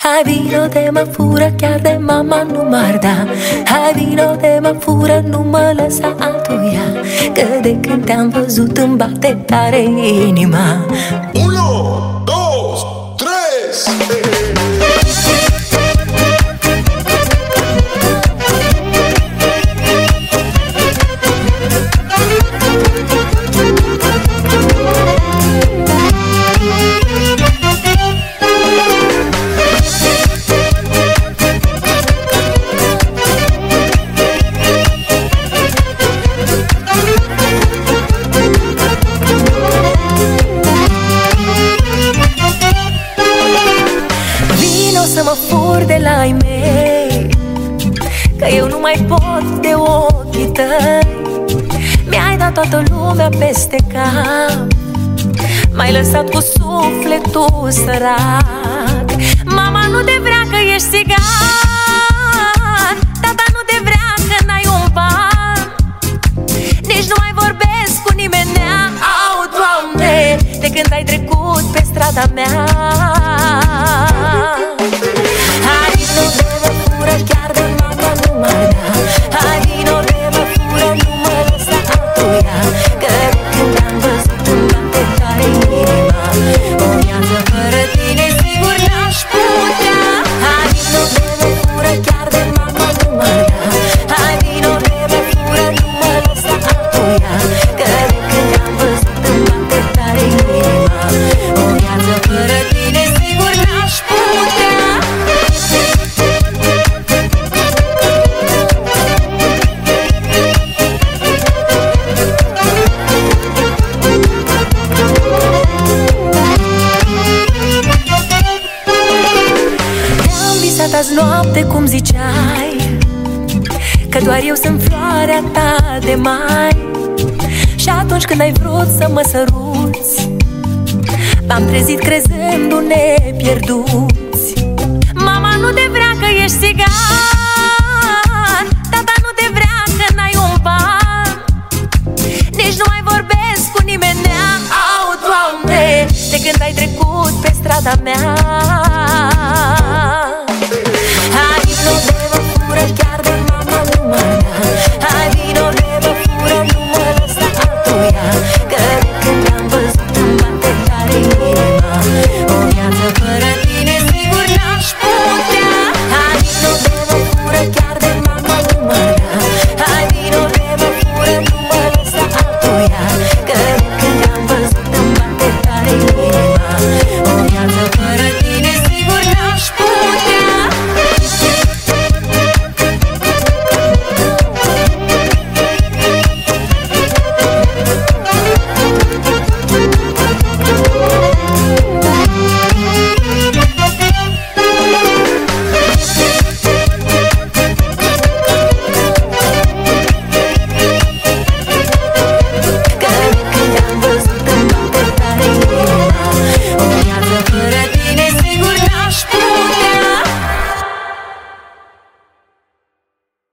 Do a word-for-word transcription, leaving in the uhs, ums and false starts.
Hai vino de mă fură, chiar de mama nu m-ar da. Hai vino de mă fură, nu mă lăsa altuia, că de când te-am văzut îmi bate tare inima. Uno, dos, tres. Să mă fur de la ai mei, că eu nu mai pot de ochii tăi. Mi-ai dat toată lumea peste cap, m-ai lăsat cu sufletul sărac. Mama nu te vrea că ești țigan, tata nu te vrea că n-ai un ban, nici nu mai vorbesc cu nimenea. Au, Doamne, de când ai trecut pe strada mea. Hai vino de mă fură, chiar de mama nu m-ar da. Hai vino de mă fură, nu mă lăsa altuia, că de când te-am văzut îmi bate tare inima. O viață fără tine sigur n-aș putea. Hai vino de mă fură, chiar de mama nu m-ar da. Hai vino de mă fură, nu mă lăsa altuia, că de când te-am văzut îmi bate tare inima. O viață fără tine sigur n-aș putea. Azi noapte cum ziceai, că doar eu sunt floarea ta de mai. Și atunci când ai vrut să mă săruți, m-am trezit crezându-ne pierduți. Mama nu te vrea că ești țigan, tata nu te vrea că n-ai un ban, nici nu mai vorbesc cu nimenea. Au, Doamne, de când ai trecut pe strada mea.